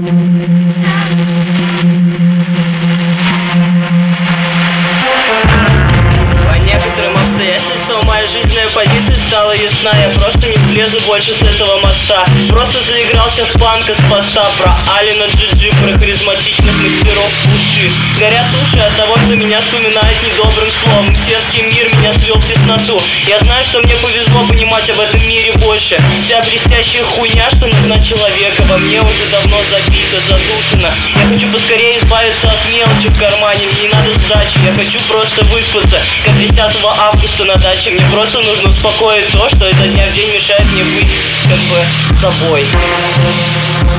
По некоторым обстоятельствам моя жизненная позиция стала ясна. Я просто не слезу больше с этого моста. Просто заигрался в панка с поста. Про Алина Джиджи, про харизматичных мастеров уши. Горят уши от того, что меня вспоминают недобрым словом. Сельский мир меня свел в тесноту. Я знаю, что мне повезло понимать об этом мире больше. Вся блестящая хуйня, что нужна человека, во мне уже давно забита, задушена. Я хочу поскорее избавиться от мелочи в кармане. Мне не надо сдачи, я хочу просто выспаться. Как 10 августа на даче. Мне просто нужно успокоить то, что изо дня в день мешает мне быть как бы собой.